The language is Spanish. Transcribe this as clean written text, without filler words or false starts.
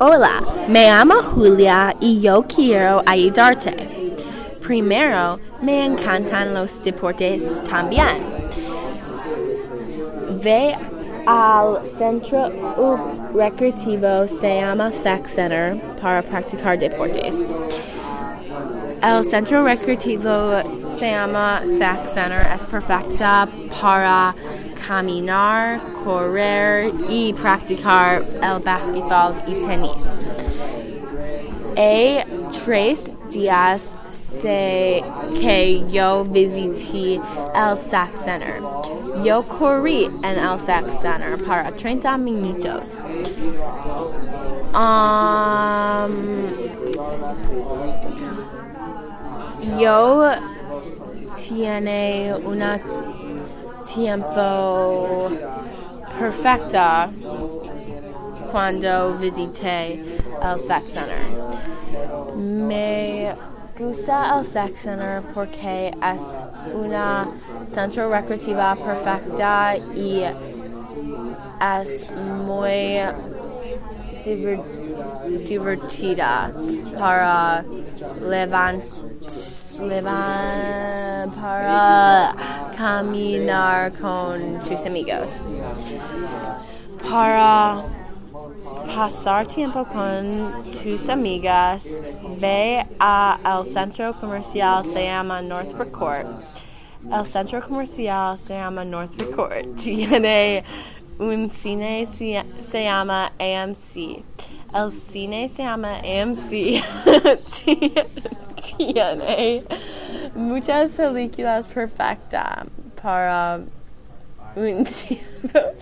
Hola, me llamo Julia y yo quiero ayudarte. Primero, me encantan los deportes también. Ve al centro recreativo, se llama Sac Center, para practicar deportes. El centro recreativo se llama Sac Center, es perfecta para caminar, correr y practicar el básquetbol y tenis. Hay 3 días que yo visité el Sac Center. Yo corrí en el Sac Center para 30 minutos. Yo tiene una tiempo perfecta cuando visité el Sac Center. Me gusta el Sac Center porque es una centro recreativa perfecta y es muy divertida para para caminar con tus amigos. Para pasar tiempo con tus amigas, ve al centro comercial, se llama Northbrook Court. El centro comercial se llama Northbrook Court. Tiene un cine, se llama AMC. El cine se llama AMC. Tiene muchas películas perfectas para un tiempo